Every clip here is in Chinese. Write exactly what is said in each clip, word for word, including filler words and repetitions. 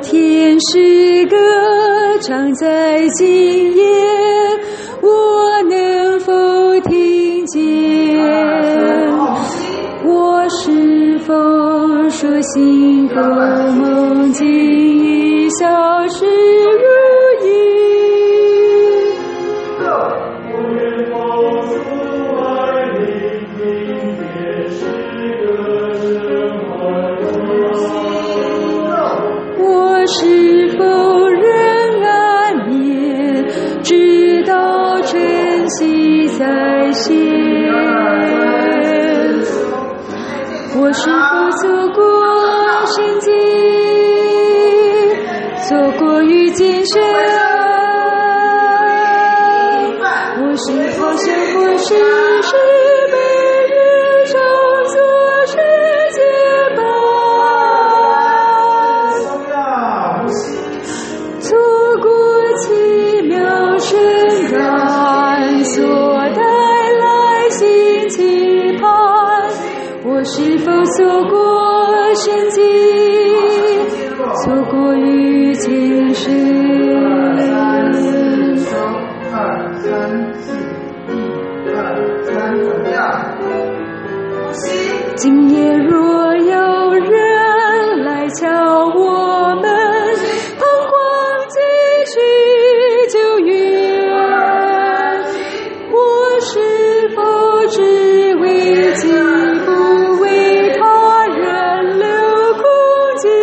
天使歌唱在今夜，我能否听见？我是否说心头梦境已消失如影？我是否仍安眠，直到晨曦再现？我是否错过神迹，错过遇见神？我是否生活是是被日常所世界吧？错过奇妙神感所带来新期盼，我是否错过神迹，错过遇见神？ 二三四，一二三，怎么样？呼吸。 今夜若有人来敲我们，彷徨继续救援，我是否只为己，不为他人留空间？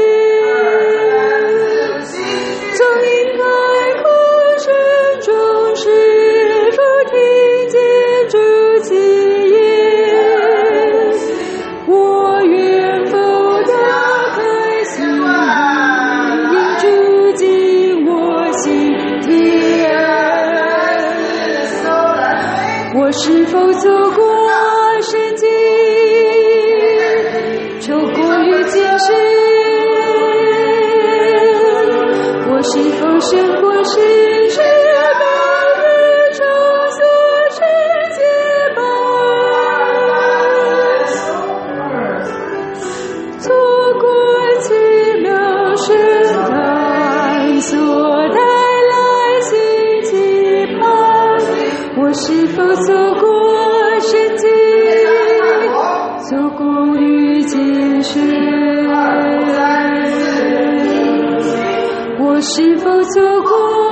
从应该哭声中，是否听见主基言？我愿否打开心灵，住进我心田？我是否错过神迹，错过遇见神？我是否生活是是被日常所世界吧？错过奇妙神感所带来新期盼，我是否错过神迹，错过遇见神？我是否错过